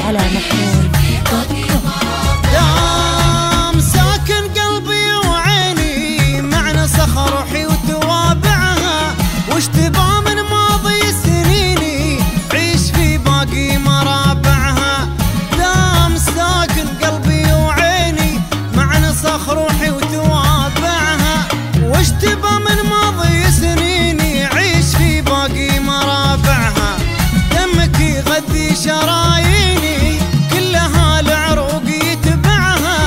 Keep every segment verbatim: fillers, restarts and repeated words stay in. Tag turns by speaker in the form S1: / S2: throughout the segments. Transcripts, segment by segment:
S1: على محمود دوت كوم.
S2: دام ساكن قلبي وعيني معنى صخر روحي وتوابعها، وش تبى من ماضي سنيني عيش في باقي مرابعها. دام ساكن قلبي وعيني معنى صخر روحي وتوابعها، وش تبى من ماضي سنيني عيش في باقي مرابعها. دمك يغذي شراييني كلها العروق يتبعها،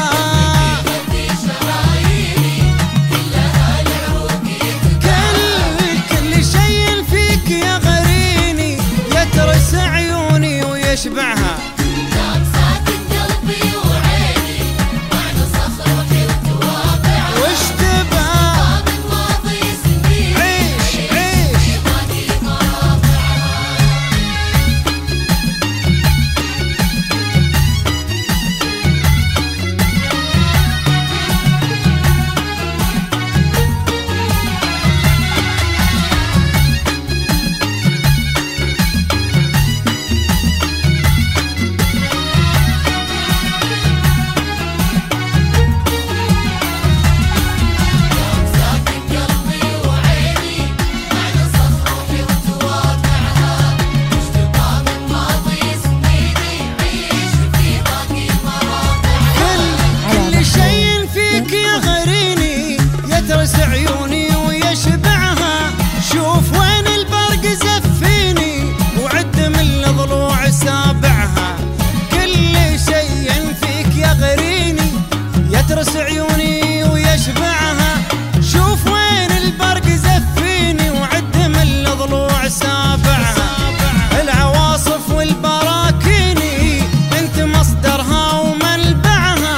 S2: كل كل شيء فيك يغريني يترس عيوني ويشبعها. يترس عيوني ويشبعها، شوف وين البرق زفيني وعد من الضلوع سابعها. كل شيء فيك يغريني يترس عيوني ويشبعها، شوف وين البرق زفيني وعد من الضلوع سابعها. العواصف والبراكيني انت مصدرها ومنبعها،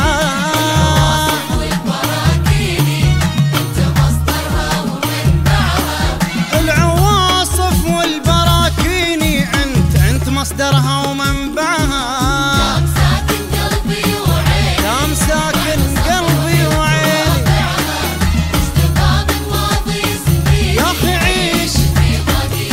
S2: مصدرها ومنبعها. دام ساكن قلبي وعيني دام ساكن قلبي وعيني اشتبى من ماضي سنين يا اخي عيش في باقي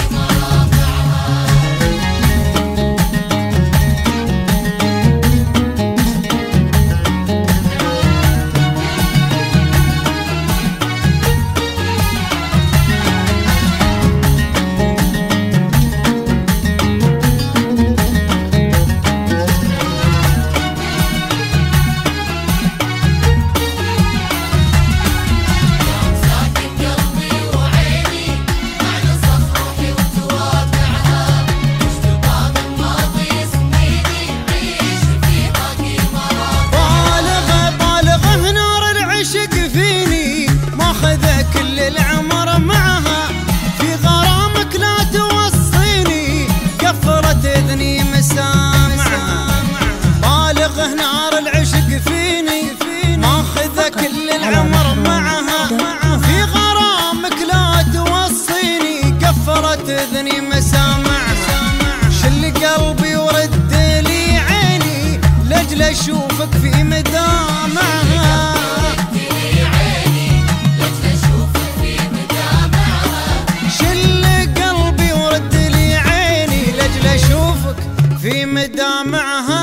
S2: كل العمر معها، في غرامك لا توصيني قفرت اذني مسامعها. بالغ نار العشق فيني ماخذ كل العمر معها، في غرامك لا توصيني قفرت اذني مسامعها. شل قلبي ورد لي عيني لاجل اشوفك في مدامعها. في مدامعها.